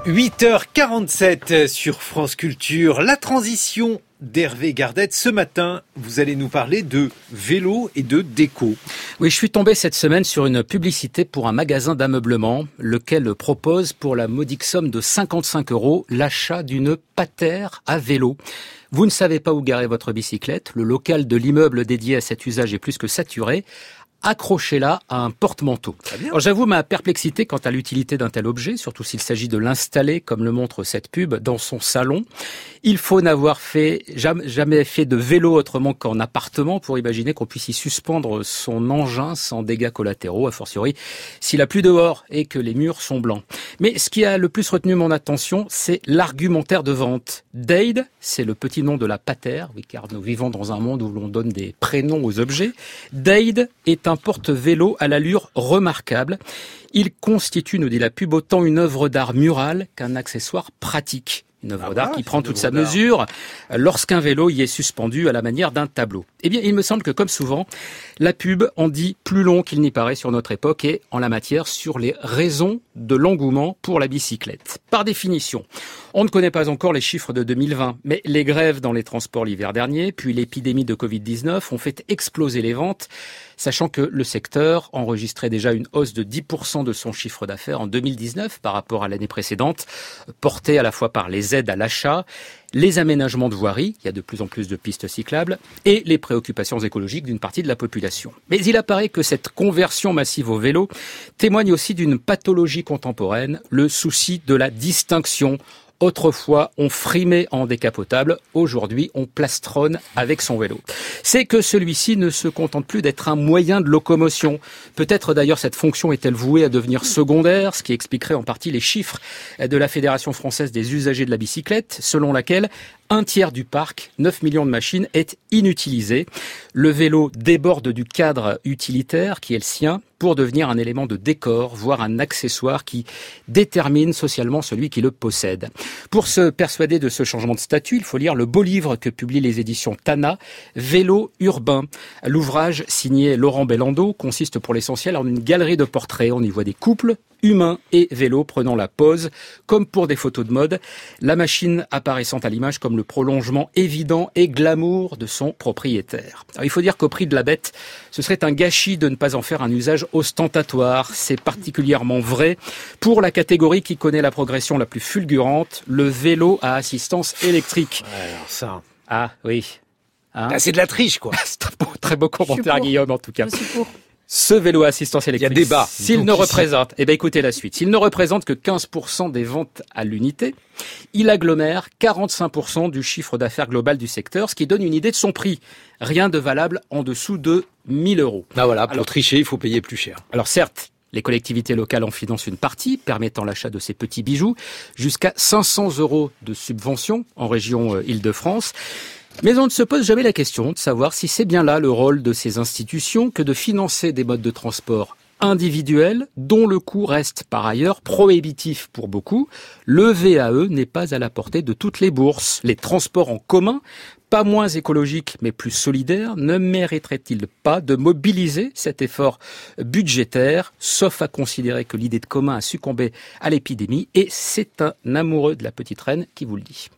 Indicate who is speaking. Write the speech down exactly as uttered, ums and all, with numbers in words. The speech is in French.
Speaker 1: huit heures quarante-sept sur France Culture. La transition d'Hervé Gardette. Ce matin, vous allez nous parler de vélo et de déco.
Speaker 2: Oui, je suis tombé cette semaine sur une publicité pour un magasin d'ameublement, lequel propose pour la modique somme de cinquante-cinq euros l'achat d'une patère à vélo. Vous ne savez pas où garer votre bicyclette, le local de l'immeuble dédié à cet usage est plus que saturé. Accrochez-la à un porte-manteau. Alors, j'avoue ma perplexité quant à l'utilité d'un tel objet, surtout s'il s'agit de l'installer, comme le montre cette pub, dans son salon. Il faut n'avoir fait jamais, jamais fait de vélo autrement qu'en appartement pour imaginer qu'on puisse y suspendre son engin sans dégâts collatéraux, a fortiori s'il a plu dehors et que les murs sont blancs. Mais ce qui a le plus retenu mon attention, c'est l'argumentaire de vente. Dade, c'est le petit nom de la patère, oui, car nous vivons dans un monde où l'on donne des prénoms aux objets. Dade est un porte-vélo à l'allure remarquable. Il constitue, nous dit la pub, autant une œuvre d'art murale qu'un accessoire pratique. Une œuvre ah d'art bah, qui prend toute sa d'art. mesure lorsqu'un vélo y est suspendu à la manière d'un tableau. Eh bien, il me semble que, comme souvent, la pub en dit plus long qu'il n'y paraît sur notre époque et, en la matière, sur les raisons de l'engouement pour la bicyclette. Par définition, on ne connaît pas encore les chiffres de deux mille vingt, mais les grèves dans les transports l'hiver dernier, puis l'épidémie de covid dix-neuf ont fait exploser les ventes, sachant que le secteur enregistrait déjà une hausse de dix pour cent de son chiffre d'affaires en deux mille dix-neuf par rapport à l'année précédente, portée à la fois par les aides à l'achat, les aménagements de voiries, il y a de plus en plus de pistes cyclables, et les préoccupations écologiques d'une partie de la population. Mais il apparaît que cette conversion massive au vélo témoigne aussi d'une pathologie contemporaine, le souci de la distinction. Autrefois, on frimait en décapotable. Aujourd'hui, on plastronne avec son vélo. C'est que celui-ci ne se contente plus d'être un moyen de locomotion. Peut-être d'ailleurs cette fonction est-elle vouée à devenir secondaire, ce qui expliquerait en partie les chiffres de la Fédération française des usagers de la bicyclette, selon laquelle un tiers du parc, neuf millions de machines, est inutilisé. Le vélo déborde du cadre utilitaire qui est le sien pour devenir un élément de décor, voire un accessoire qui détermine socialement celui qui le possède. Pour se persuader de ce changement de statut, il faut lire le beau livre que publient les éditions Tana, Vélo urbain. L'ouvrage, signé Laurent Bellando, consiste pour l'essentiel en une galerie de portraits. On y voit des couples, humains et vélos prenant la pose, comme pour des photos de mode, la machine apparaissant à l'image comme le prolongement évident et glamour de son propriétaire. Alors, il faut dire qu'au prix de la bête, ce serait un gâchis de ne pas en faire un usage ostentatoire. C'est particulièrement vrai pour la catégorie qui connaît la progression la plus fulgurante, le vélo à assistance électrique.
Speaker 1: Ouais, alors ça...
Speaker 2: Ah oui.
Speaker 1: Hein ah, c'est de la triche, quoi.
Speaker 2: C'est un beau, très beau commentaire, Guillaume, en tout cas.
Speaker 3: Je suis pour.
Speaker 2: Ce vélo à assistance électrique,
Speaker 1: il y a débat.
Speaker 2: S'il Donc, ne représente, eh ben écoutez la suite, s'il ne représente que quinze pour cent des ventes à l'unité, il agglomère quarante-cinq pour cent du chiffre d'affaires global du secteur, ce qui donne une idée de son prix. Rien de valable en dessous de mille euros.
Speaker 1: Ah voilà, pour alors, tricher, il faut payer plus cher.
Speaker 2: Alors certes, les collectivités locales en financent une partie, permettant l'achat de ces petits bijoux, jusqu'à cinq cents euros de subvention en région Île-de-France. Mais on ne se pose jamais la question de savoir si c'est bien là le rôle de ces institutions que de financer des modes de transport individuels dont le coût reste par ailleurs prohibitif pour beaucoup. Le V A E n'est pas à la portée de toutes les bourses. Les transports en commun, pas moins écologiques mais plus solidaires, ne mériteraient-ils pas de mobiliser cet effort budgétaire, sauf à considérer que l'idée de commun a succombé à l'épidémie et c'est un amoureux de la petite reine qui vous le dit.